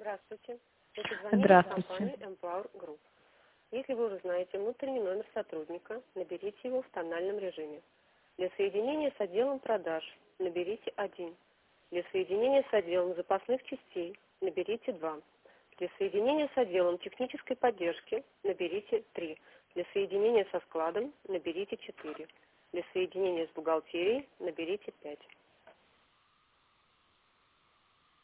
Здравствуйте. Вы позвонили в Здравствуйте. компанию Empower Group. Если вы уже знаете внутренний номер сотрудника, наберите его в тональном режиме. Для соединения с отделом продаж наберите 1. Для соединения с отделом запасных частей наберите 2. Для соединения с отделом технической поддержки наберите 3. Для соединения со складом наберите 4. Для соединения с бухгалтерией наберите 5.